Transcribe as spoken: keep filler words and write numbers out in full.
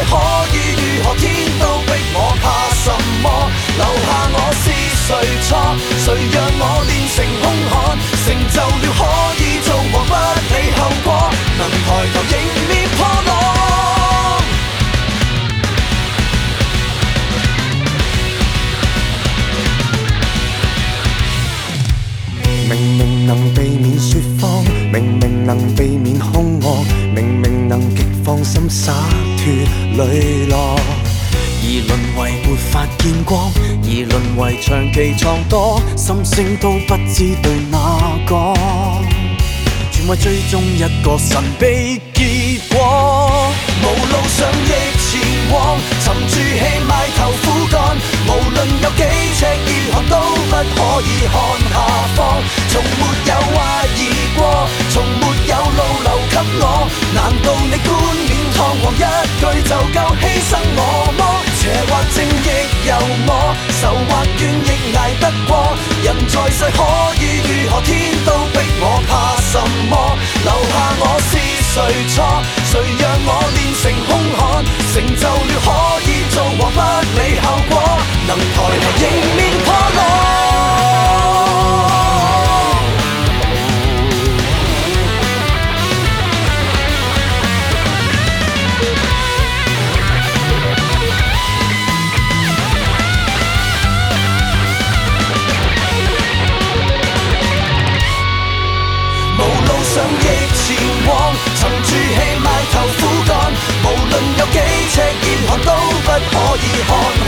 可以如何？天都逼我，怕什麼？留下我是誰錯？誰讓我練成兇悍？成就了可以做王，不理後果，能抬頭迎面破浪。 明明能避免說謊，明明能避免兇惡，明明能極放心灑脱磊落，而淪為沒法見光，而淪為長期藏躲，心聲都不知對哪講，全為追蹤一個神秘結果。 無路上亦前往，沉住氣埋頭苦幹，無論有幾赤熱汗都不可以看下方。從沒有懷疑過，從沒有路留給我，難道你冠冕堂皇一句就夠犧牲我麼？邪或正亦由我，愁或怨亦捱得過，人在世可以如何？天都逼我，怕什麼？留下我是誰錯？誰讓我練成兇悍？成就了可以做王，不理後果，能抬頭迎面破浪。上亦前往，沉住氣埋頭苦幹，無論有幾赤熱汗都不可以看